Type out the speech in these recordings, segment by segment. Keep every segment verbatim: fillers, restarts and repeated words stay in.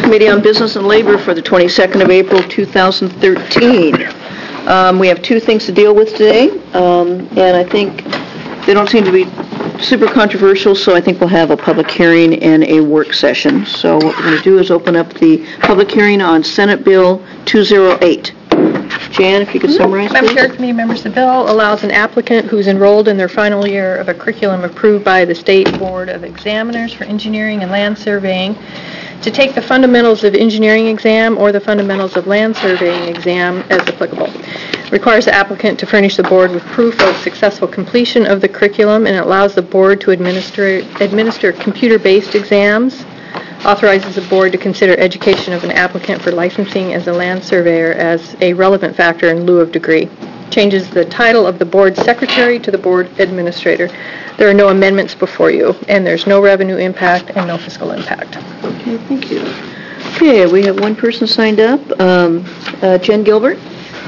Committee on Business and Labor for the twenty-second of April, two thousand thirteen. Um, we have two things to deal with today, um, and I think they don't seem to be super controversial, so I think we'll have a public hearing and a work session. So what we're going to do is open up the public hearing on Senate Bill two oh eight. Jan, if you could summarize, Madam please. Chair, committee members, the bill allows an applicant who's enrolled in their final year of a curriculum approved by the State Board of Examiners for Engineering and Land Surveying to take the Fundamentals of Engineering exam or the Fundamentals of Land Surveying exam as applicable. It requires the applicant to furnish the board with proof of successful completion of the curriculum, and it allows the board to administer, administer computer-based exams, authorizes the board to consider education of an applicant for licensing as a land surveyor as a relevant factor in lieu of degree. Changes the title of the board secretary to the board administrator. There are no amendments before you, and there's no revenue impact and no fiscal impact. Okay, thank you. Okay, we have one person signed up, um, uh, Jen Gilbert.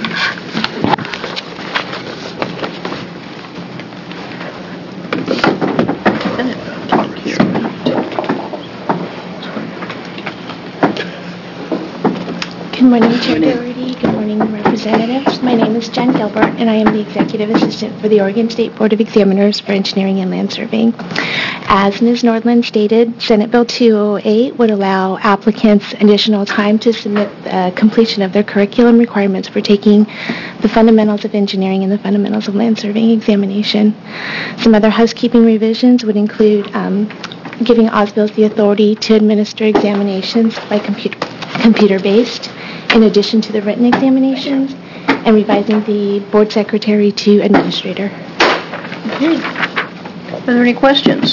Good morning, Chair Doherty. Good morning, representatives. My name is Jen Gilbert, and I am the Executive Assistant for the Oregon State Board of Examiners for Engineering and Land Surveying. As Miz Nordland stated, Senate Bill two oh eight would allow applicants additional time to submit the completion of their curriculum requirements for taking the Fundamentals of Engineering and the Fundamentals of Land Surveying examination. Some other housekeeping revisions would include um, giving O S B I Ls the authority to administer examinations by computer, computer-based, in addition to the written examinations, and revising the board secretary to administrator. Okay. Are there any questions?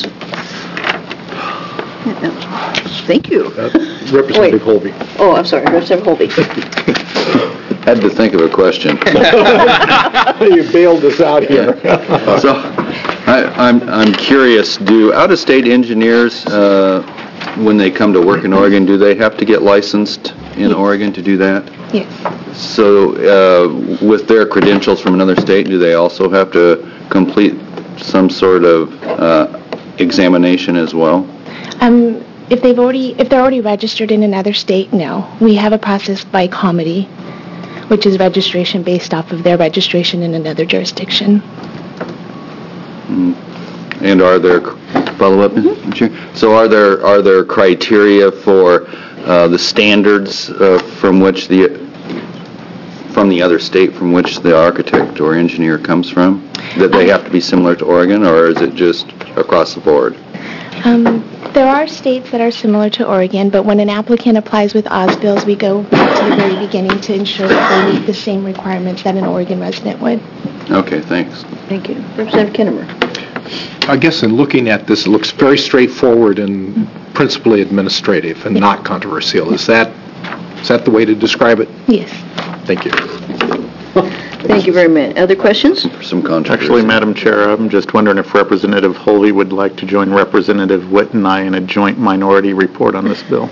Thank you. Uh, Representative Wait. Holby. Oh, I'm sorry, Representative Holby. Had to think of a question. You bailed us out here. So, I, I'm I'm curious. Do out-of-state engineers, uh, when they come to work in Oregon, do they have to get licensed in Oregon to do that? Yes. So, uh, with their credentials from another state, do they also have to complete some sort of uh, examination as well? Um, if they've already, if they're already registered in another state, no. We have a process by comity, which is registration based off of their registration in another jurisdiction. Mm. And are there follow-up? Mm-hmm. Sure. So, are there are there criteria for uh, the standards uh, from which the from the other state from which the architect or engineer comes from, that they have to be similar to Oregon, or is it just across the board? Um, there are states that are similar to Oregon, but when an applicant applies with O S B I Ls, we go back to the very beginning to ensure that they meet the same requirements that an Oregon resident would. Okay, thanks. Thank you. Representative Kinnemer. I guess in looking at this, it looks very straightforward and principally administrative and not controversial. Is that is that the way to describe it? Yes. Thank you. Thank you very much. Other questions? Some controversy. Actually, Madam Chair, I'm just wondering if Representative Holby would like to join Representative Witt and I in a joint minority report on this bill.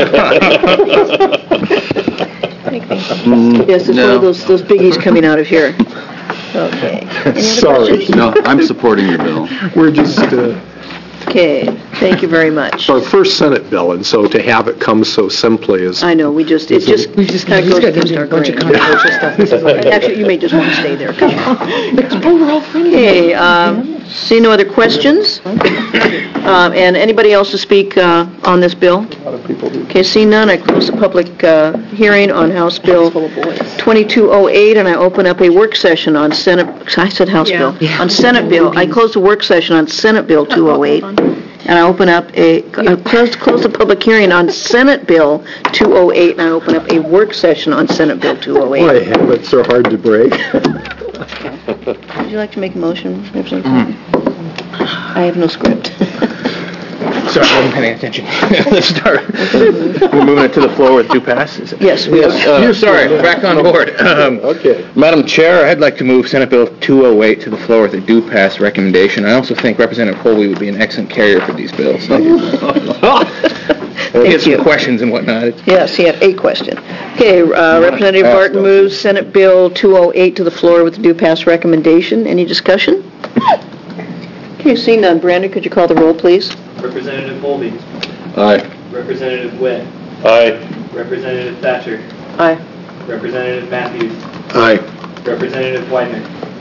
Mm, yes, it's no. one of those, those biggies coming out of here. Okay. Any other Sorry. questions? No, I'm supporting your bill. We're just uh, Okay. Thank you very much. our first Senate bill, and so to have it come so simply is... I know, we just, it just We just kind of goes got against into our a bunch of grain. controversial stuff. This is like, Actually, you may just want to stay there. Come on. we're all friends. Okay, um, see no other questions? Um, And anybody else to speak uh, on this bill? Okay, see none, I close the public uh, hearing on House Bill twenty-two oh eight, and I open up a work session on Senate, I said House Yeah. Bill, Yeah. on Senate Bill. I close the work session on Senate Bill two oh eight, and I open up a, I close close the public hearing on Senate Bill two oh eight, and I open up a work session on Senate Bill two oh Boy, eight. habits are hard to break. Would you like to make a motion, Representative? I have no script. Sorry, I wasn't paying attention. Let's start. We're moving it to the floor with due pass? Is it- Yes, we Yes, are. uh, sorry, back on board. Um, Okay. Madam Chair, I'd like to move Senate Bill two oh eight to the floor with a due pass recommendation. I also think Representative Holby would be an excellent carrier for these bills. He has some you. questions and whatnot. Yes, he had a question. Okay, uh, Representative ask Barton them. moves Senate Bill two oh eight to the floor with a due pass recommendation. Any discussion? Okay, seeing none. Brandon, could you call the roll, please? Representative Holby. Aye. Representative Witt. Aye. Representative Thatcher. Aye. Representative Matthews. Aye. Representative Whiteman.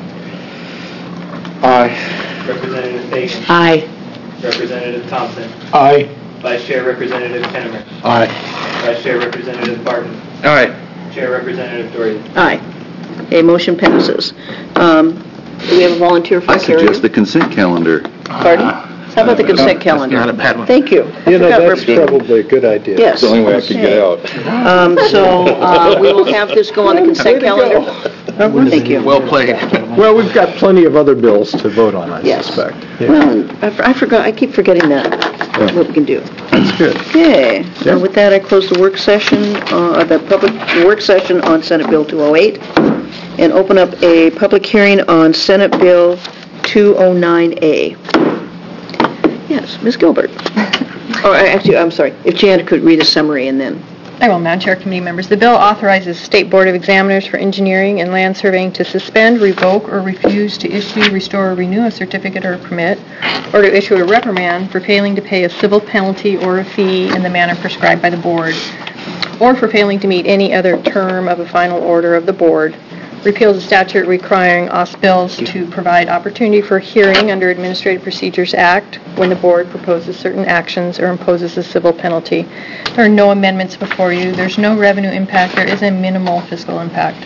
Aye. Representative Fagan. Aye. Representative Thompson. Aye. Vice Chair Representative Kennemer. Aye. Vice Chair Representative Barton. Aye. Chair Representative Doherty. Aye. Okay, motion passes. Um, Do we have a volunteer for I a carrier? suggest the consent calendar. Pardon? How about the consent calendar? not a bad one. Thank you. I You know, forgot that's Representative- probably a good idea. Yes. The only way I could get out. Um, So uh, we will have this go on the consent calendar. Thank you. Well played. Well, we've got plenty of other bills to vote on, I Yes. suspect. Yeah. Well, I f- I forgot, I keep forgetting that, what we can do. That's good. Okay, Yeah. uh, with that, I close the work session, uh, the public work session on Senate Bill two oh eight, and open up a public hearing on Senate Bill two oh nine A. Yes, Miz Gilbert. Or, actually, I'm sorry, if Janet could read a summary and then... I will, Madam Chair, committee members. The bill authorizes State Board of Examiners for Engineering and Land Surveying to suspend, revoke, or refuse to issue, restore, or renew a certificate or a permit, or to issue a reprimand for failing to pay a civil penalty or a fee in the manner prescribed by the board, or for failing to meet any other term of a final order of the board. Repeals the statute requiring O S bills to provide opportunity for hearing under Administrative Procedures Act when the board proposes certain actions or imposes a civil penalty. There are no amendments before you. There's no revenue impact. There is a minimal fiscal impact.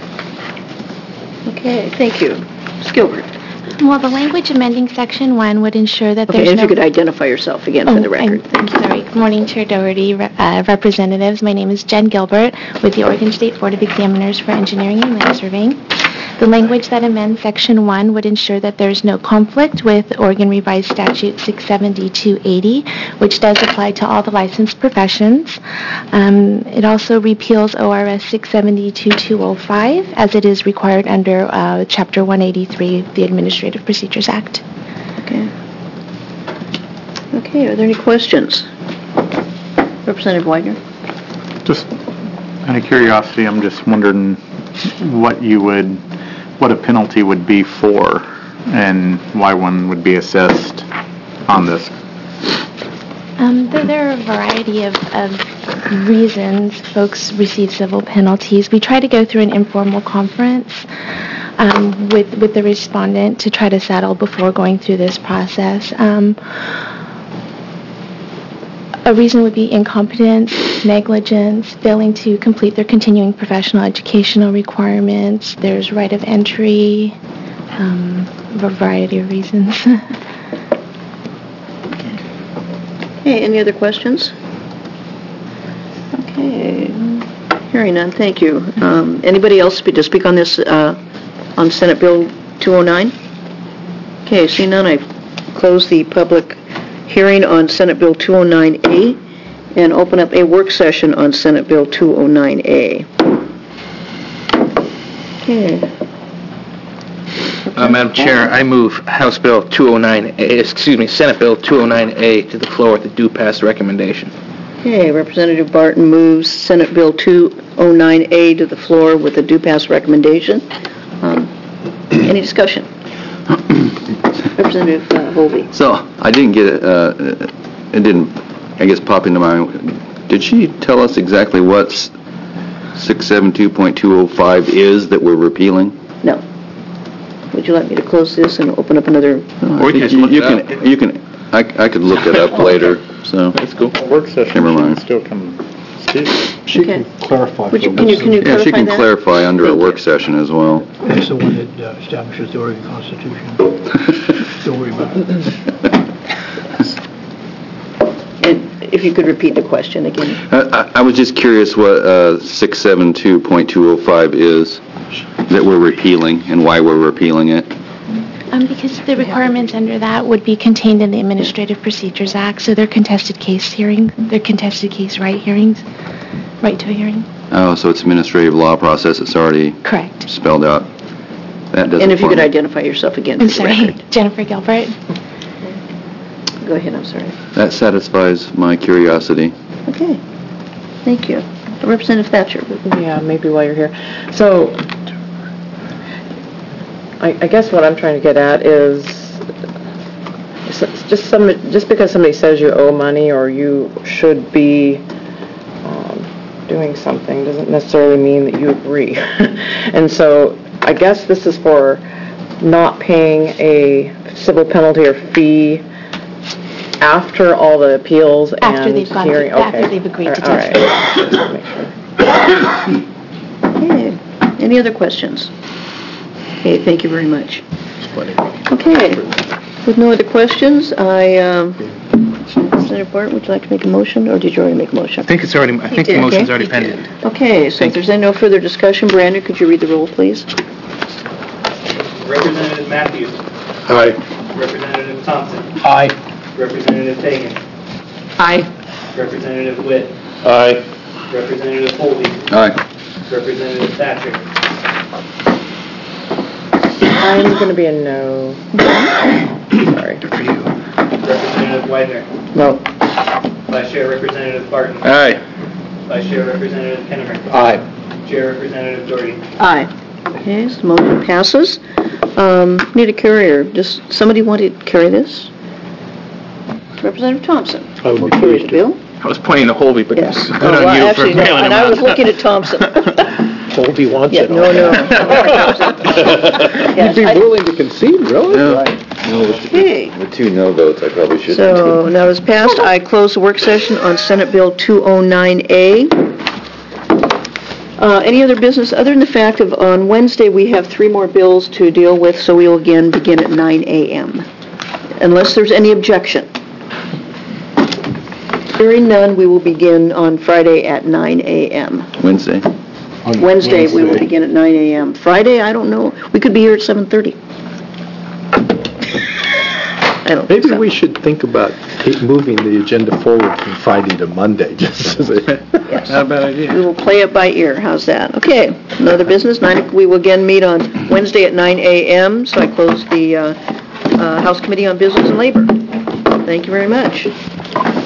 Okay, thank you. Miz Gilbert. Well, the language amending Section one would ensure that Okay, there's and no... if you could identify yourself again for the Oh, I'm- record. I'm sorry. Good morning, Chair Doherty, re- uh, representatives. My name is Jen Gilbert with the Oregon State Board of Examiners for Engineering and Land Surveying. The language that amends Section one would ensure that there's no conflict with Oregon Revised Statute six seventy-two eighty, which does apply to all the licensed professions. Um, It also repeals O R S six seventy-two two oh five, as it is required under uh, Chapter one eighty-three of the Administrative Procedures Act. Okay. Okay, are there any questions? Representative Widener? Just out of curiosity, I'm just wondering what you would, what a penalty would be for, and why one would be assessed on this. Um, there, there are a variety of, of reasons folks receive civil penalties. We try to go through an informal conference um, with with the respondent to try to settle before going through this process. Um, a reason would be incompetence, negligence, failing to complete their continuing professional educational requirements. There's right of entry, um, a variety of reasons. Okay, any other questions? Okay, hearing none, thank you. Um, Anybody else spe- to speak on this, uh, on Senate Bill two oh nine? Okay, seeing none, I close the public hearing on Senate Bill two oh nine A and open up a work session on Senate Bill two oh nine A. Okay. Uh, Madam Chair, I move House Bill two oh nine A, excuse me, Senate Bill two oh nine A to the floor with a due pass recommendation. Okay, Representative Barton moves Senate Bill two oh nine A to the floor with a due pass recommendation. Um, Any discussion? Representative uh, Hovey. So, I didn't get it, uh, it didn't, I guess, pop into my, did she tell us exactly what six seventy-two point two oh five is that we're repealing? No. Would you like me to close this and open up another? Or we can just look You it can, up. you can, I I could look it up later, so. Let's go. Work session Never mind. should still come speak. She Okay. can clarify. Would you, for can you, us. can you Yeah, clarify she can that? clarify under a Thank work you. session as well. That's the one that uh, establishes the Oregon Constitution. Don't worry about it. And if you could repeat the question again. I I was just curious what uh, six seventy-two point two oh five is that we're repealing and why we're repealing it. Um, because the requirements under that would be contained in the Administrative Procedures Act, so they're contested case hearing, they're contested case right hearings, right to a hearing. Oh, so it's administrative law process, it's already Correct. spelled out. That doesn't And if you could form- identify yourself again for I'm the sorry, record. Jennifer Gilbert. Go ahead, I'm sorry. That satisfies my curiosity. Okay, thank you. Representative Thatcher. Yeah, maybe while you're here. So, I, I guess what I'm trying to get at is, s- just some, just because somebody says you owe money or you should be um, doing something doesn't necessarily mean that you agree. And so I guess this is for not paying a civil penalty or fee after all the appeals and After they've gone, hearing. through- after Okay. they've agreed to All right. testify. Just to make sure. Okay. Any other questions? Okay, thank you very much. Okay, with no other questions, I, um, Senator Barton, would you like to make a motion, or did you already make a motion? I think it's already, I think the did. motion's Okay. already pending. Okay, so if there's any no further discussion, Brandon, could you read the roll, please? Representative Matthews. Aye. Representative Thompson. Aye. Representative Fagan. Aye. Representative Witt. Aye. Representative Holby. Aye. Representative Thatcher. I'm going to be a no. Sorry. Representative Widener. No. Vice Chair Representative Barton. Aye. Vice Chair Representative Kennemer. Aye. Chair Representative Doherty. Aye. Okay, so the motion passes. Um, Need a carrier. Does somebody want to carry this? Representative Thompson. I would be Carry pleased the to. bill? I was pointing to Holby, but Yes. good Oh, well, on you for actually, no, bailing him and I was out. looking at Thompson. Colby wants Yeah, it. no, no. You'd Yes, be I- willing to concede, really? No, with Okay. the two no votes, I probably should. So now it's passed. I close the work session on Senate Bill two oh nine A. Uh, Any other business, other than the fact of on Wednesday, we have three more bills to deal with, so we will again begin at nine A M unless there's any objection. Hearing none, we will begin on Friday at nine A M Wednesday. Wednesday, we will Wednesday. begin at nine A M Friday, I don't know. We could be here at seven thirty. I don't think Maybe so. we should think about keep moving the agenda forward from Friday to Monday, just as a... Yes. Not a bad idea. We will play it by ear. How's that? Okay, another business. Nine. We will again meet on Wednesday at nine A M So I close the uh, uh, House Committee on Business and Labor. Thank you very much.